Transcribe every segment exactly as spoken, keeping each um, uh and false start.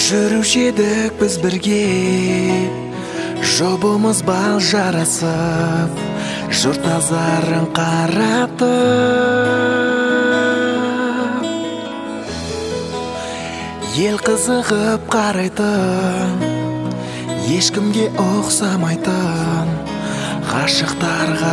Жүруші едік біз бірге, жобымыз бал жарасып, жұрт назарын қаратып, ел қызығып қарайтын, ешкімге ұқсамайтын, ғашықтарға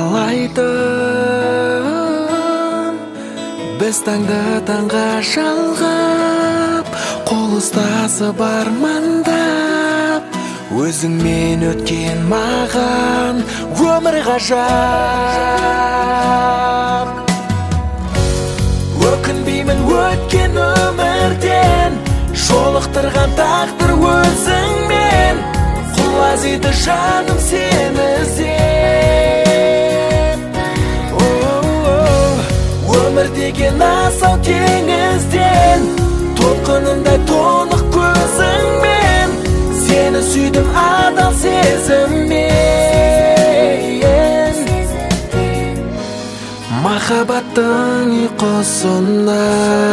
балайтын. Біз таңды таңға жалғап, қол ұстасып армандап, өзіңмен өткен маған өмір ғажап. Өкінбеймін өткен өмірден, жолықтырған тағдыр өзіңмен, құлазиды жаным сені іздеп. Өмір деген асау теңізден, толқынындай толық көзіңмен, сені сүйдім адал сезіммен. Махаббаттың ұйқысына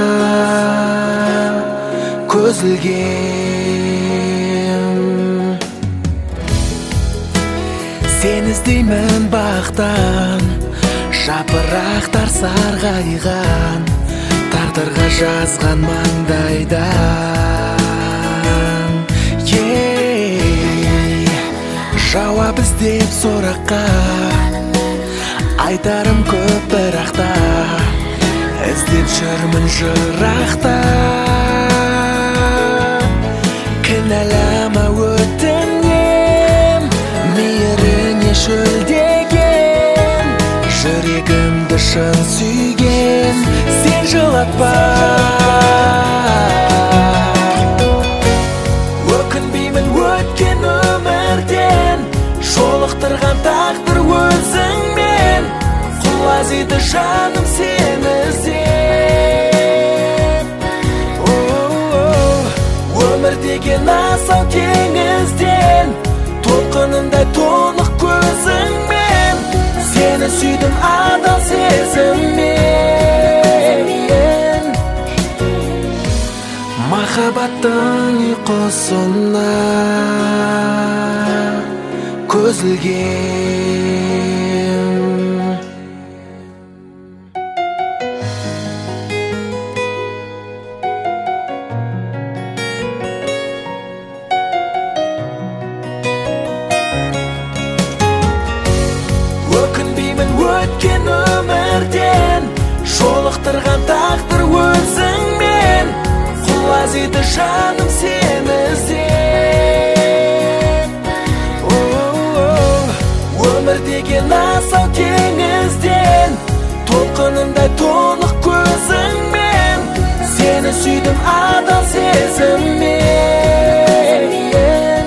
көзілгем, сені іздеймін бақтан, жапырақтар сарғайған, тағдырға жазған маңдайдан. Ей, жауап іздеп сұраққа, айтарым көп бірақта, іздеп жүрмін жырақта. Кінәлама өтінем, мейіріңе шөлдеген, жүрегімді шын сүйген, сен жылатпа. Өкінбеймін өткен өмірден, жолықтырған тағдыр өзіңмен, құлазиды жаным сені іздеп. Өмір деген асау теңізден, толқынындай толық көзіңмен, сені сүйдім адал сезіммен. Махаббаттың ұйқысына көзілгем. Өкінбеймін өткен өмірден, жолықтырған тағдыр өзіңмен, құлазиды жаным сені іздеп. Өмір деген асау теңізден, толқынындай толық көзіңмен, сені сүйдім адал сезіммен.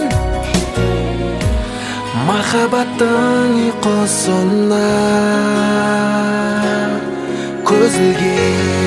Махаббаттың ұйқысына көзілген.